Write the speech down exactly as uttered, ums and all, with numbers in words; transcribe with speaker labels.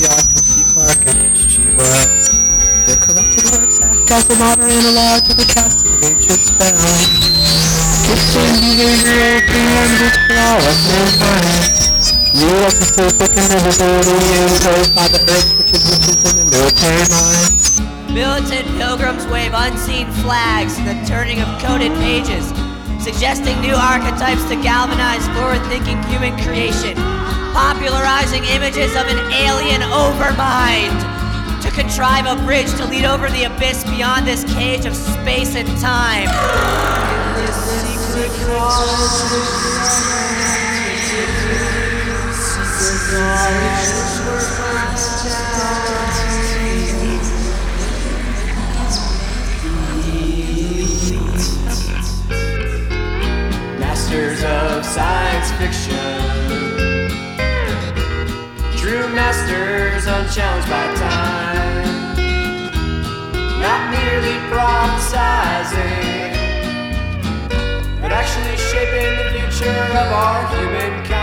Speaker 1: the Arthur C. Clarke and H G. Wells. Their collected works act as a modern analog to the casting of ancient spells. Twisting behavioral themes which flaw of mankind. You as a perfect invisibility imposed by the earth's riches, riches, and the military minds.
Speaker 2: Militant pilgrims wave unseen flags in the turning of coded pages, suggesting new archetypes to galvanize forward-thinking human creation, popularizing images of an alien overmind, to contrive a bridge to lead over the abyss beyond this cage of space and time. In this secret
Speaker 3: Masters of science fiction, true masters unchallenged by time, not merely prophesizing, but actually shaping the future of our humankind.